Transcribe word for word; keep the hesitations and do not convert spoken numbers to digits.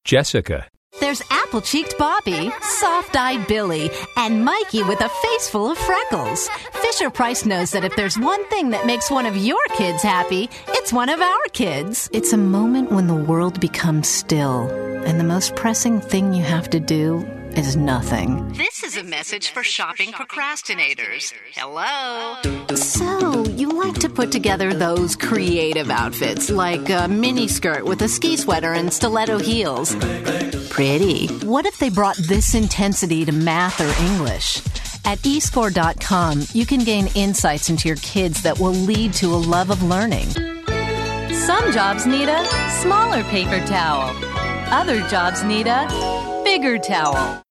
Jessica. There's apple-cheeked Bobby, soft-eyed Billy, and Mikey with a face full of freckles. Fisher-Price knows that if there's one thing that makes one of your kids happy, it's one of our kids. It's a moment when the world becomes still, and the most pressing thing you have to do is nothing. This is a message for shopping procrastinators. Hello? So, you like to put together those creative outfits, like a miniskirt with a ski sweater and stiletto heels. Pretty. What if they brought this intensity to math or English? At e score dot com, you can gain insights into your kids that will lead to a love of learning. Some jobs need a smaller paper towel. Other jobs need a bigger towel.